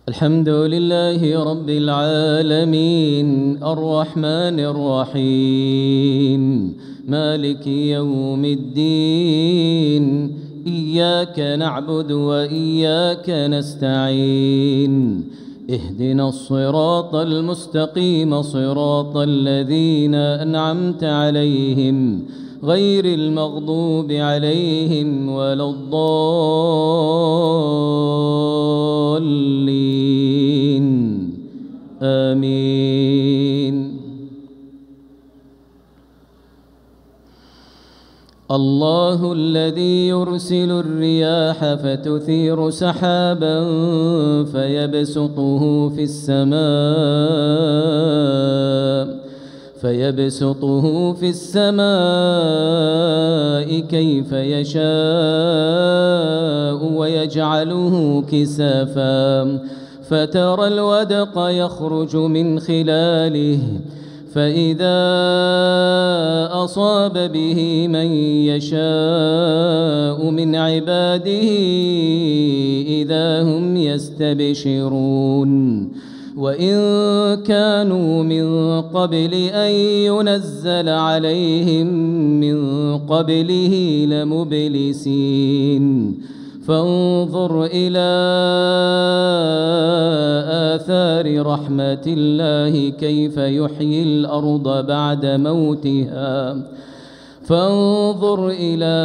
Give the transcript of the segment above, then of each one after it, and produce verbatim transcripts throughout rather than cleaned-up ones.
الحمد لله رب العالمين الرحمن الرحيم مالك يوم الدين إياك نعبد وإياك نستعين اهدنا الصراط المستقيم صراط الذين أنعمت عليهم غير المغضوب عليهم ولا الضالين آمين. الله الذي يرسل الرياح فتثير سحابا فيبسطه في السماء فيبسطه في السماء كيف يشاء ويجعله كسافا فترى الودق يخرج من خلاله فإذا أصاب به من يشاء من عباده إذا هم يستبشرون وإن كانوا من قبل أن ينزل عليهم من قبله لمبلسين فانظر إلى آثار رحمة الله كيف يحيي الأرض بعد موتها فانظر إلى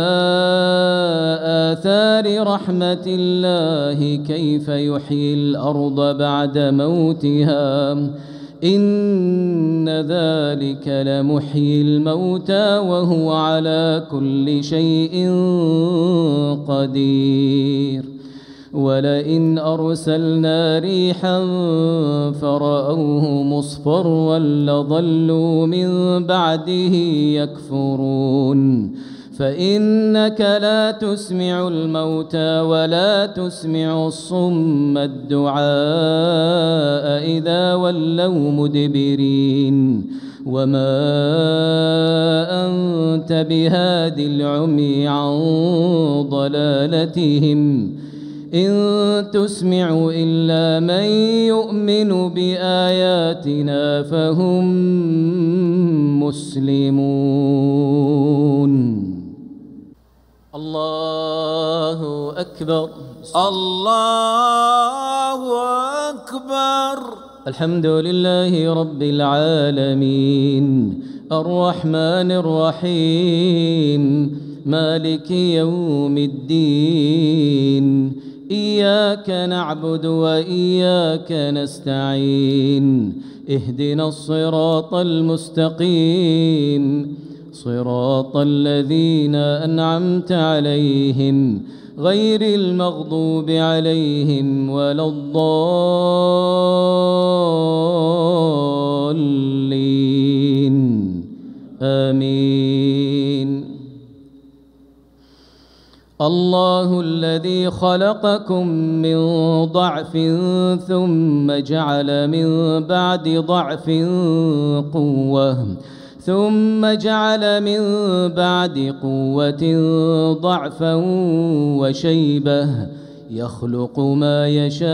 آثار رحمة الله كيف يحيي الأرض بعد موتها إن ذلك لمحيي الموتى وهو على كل شيء قدير. ولئن أرسلنا ريحا فرأوه مصفرا لظلوا من بعده يكفرون فإنك لا تسمع الموتى ولا تسمع الصم الدعاء إذا ولوا مدبرين وما أنت بهاد العمي عن ضلالتهم إن تسمع إلا من يؤمن بآياتنا فهم مسلمون. الله أكبر. الله أكبر. الحمد لله رب العالمين الرحمن الرحيم مالك يوم الدين إياك نعبد وإياك نستعين اهدنا الصراط المستقيم صراط الذين أنعمت عليهم غير المغضوب عليهم ولا الضالين آمين. الله الذي خلقكم من ضعف ثم جعل من بعد ضعف قوة ثم جعل من بعد قوة ضعفا وشيبة يخلق ما يشاء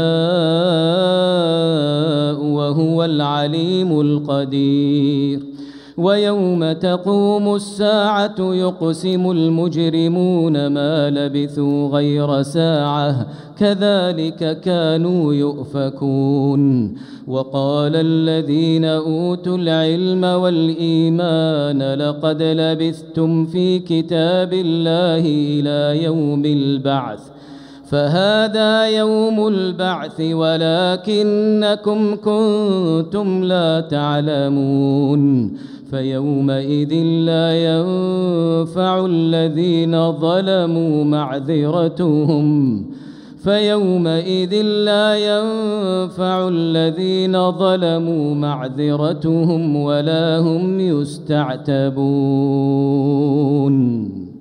وهو العليم القدير. ويوم تقوم الساعة يقسم المجرمون ما لبثوا غير ساعة كذلك كانوا يؤفكون. وقال الذين أوتوا العلم والإيمان لقد لبثتم في كتاب الله إلى يوم البعث فهذا يوم البعث ولكنكم كنتم لا تعلمون فيومئذ لا ينفع الذين ظلموا معذرتهم فيومئذ لا ينفع الذين ظلموا معذرتهم ولا هم يستعتبون.